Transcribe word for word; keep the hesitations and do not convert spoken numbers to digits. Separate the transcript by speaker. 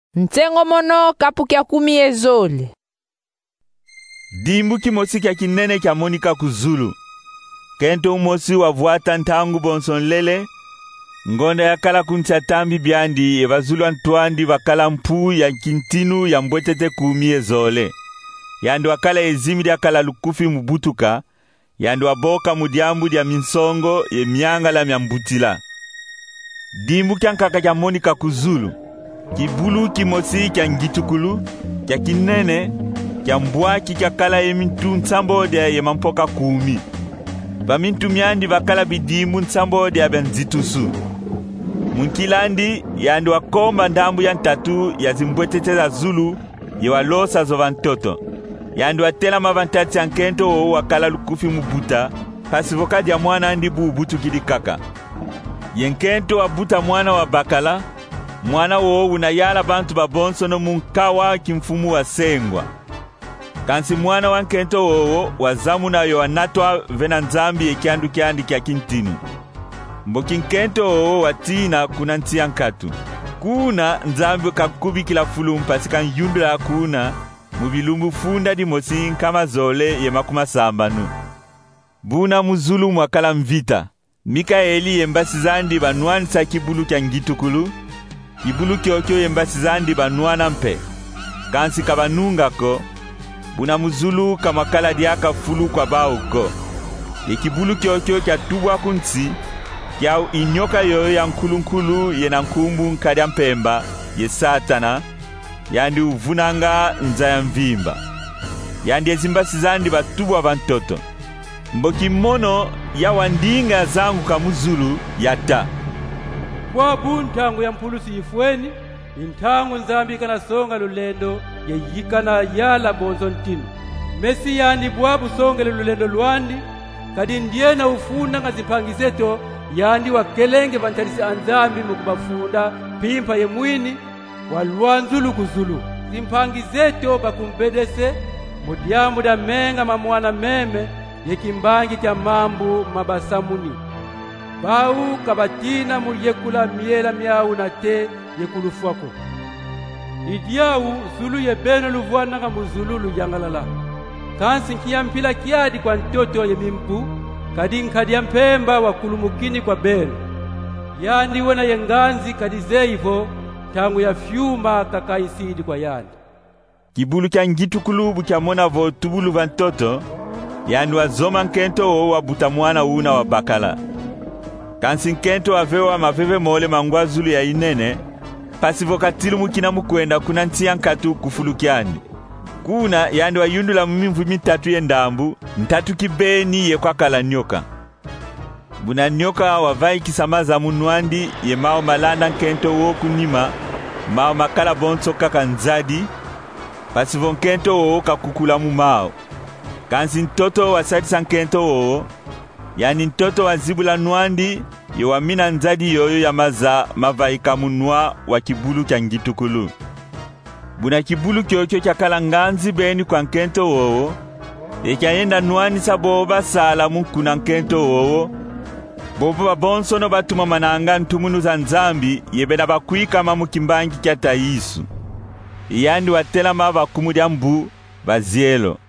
Speaker 1: Ntengo mono kapukya kumi ezole.
Speaker 2: Dimbu kimosi kya kinene kya monika kuzulu. Kento umosi wavuata ntangu bonsonlele. Ngonda ya kala kuncha tambi biandi evazulu antuandi wakala mpu ya kintinu ya mbwetete kumi ezole. Yandu wakala ezimi dia kala lukufi mubutuka. Yandu waboka mudiambu dia minsongo ye mianga la miambutila. Dimbu kya nkaka kya monika kuzulu. Kibulu kimosi kya ngitukulu, kya kinene, kya mbwaki kya kala yemintu nsambo dia yemampoka kumi. Bamintu miandi bakala bidimbu nsambo dia benzitusu. Munkilandi yandu wakomba ndambu ya ntatu ya zimbwetete za zulu ye walosa zovantoto. Yandu watela mavantati ankento o wakala lukufi mubuta, pasivoka dia mwana andi bubutu kidikaka. Yenkento wabuta mwana wa bakala, mwana wo unayala bantu babonso no munkawa kimfumu wa sengwa. Kansi mwana wa nkento wo wazamu na yo wanatwa vena nzambi ekiandu kiandi kia kintinu. Mboki nkento wo watina kuna ntia nkatu. Kuna nzambi kakubi kila fulu mpasika nyundula kuna mubilumbu funda di mosi kama zole ye makuma sambanu. Buna muzulu mwakala mvita. Mikaeli yembasi zandi banuani sa kibulu kia ngitukulu. Kibulu kyokyo yembasi zandi banuana mpe. Kansi kabanunga ko. Buna muzulu kamakala diaka fulu kwa bauko. Ekibulu kyokyo kia tuwa kunsi. Kia inyoka yoyo ya nkulunkulu ye na nkumbu nkadi mpemba ye satana. Yandi uvunanga nza ya mvimba. Yandi ezimbasi zandi batuwa bantoto. Mboki mono ya wandinga zangu kamuzulu yata.
Speaker 3: Kwa buntangu ya mpulusi yifweni, intangu nzambi kana songa lulendo ye yikana yala bonzo ntinu. Mesi yandi buwabu songa lulendo luandi, kadi ndiena ufunda nga zipangizeto yandi wakelenge bantarisi anzambi mukubafunda pimpa ye mwini waluanzulu kuzulu. Zimpangizeto bakumbedese, mudiambu da menga mamwana meme ye kimbangi kya mambu mabasamuni. Bau kabatina muliyekula miela miau na te yekulufwako. Idiau zulu ye beno luvuana nga muzululu yangalala. Kansi nkia mpila kiadi kwa ntoto ye mimpu, kadi nkadi ya mpemba wakulumukini kwa beno. Yandi wana yenganzi kadi zeivo, tangu ya fiuma kakaisidi kwa yandi.
Speaker 2: Kibulu kia ngitukulu kia mona vo tubulu vantoto, yandi wazoma nkento o wabuta mwana una wa bakala. Kansi nkento wavewa maveve mole mangwa zulu ya inene, pasivoka tilu mukina mukwenda kuna ntia nkatu kufulukiani. Kuna yandi wa yundula mimvu mitatu ye ndambu, ntatu kibeni ye kwa kala nyoka. Buna nyoka wavai kisamaza munuandi ye mao malanda nkento wo kunima, mao makala bonso kaka nzadi, pasivo nkento wo kakukula mu mao. Kansi ntoto wasatisa nkento wo, yani ntoto wazibula nuandi, yewamina nzadi yoyo ya maza mavaika munua wa kibulu kia ngitukulu. Buna kibulu kyokyo kia kala nganzi beni kwa nkento wowo, ekia yenda nuani sa boba sala mukuna nkento wowo, bobo babonso no batuma mananga ntumunu za nzambi yebena bakuika mamukimbangi kia taisu. Yandi watela mava kumudia mbu bazielo.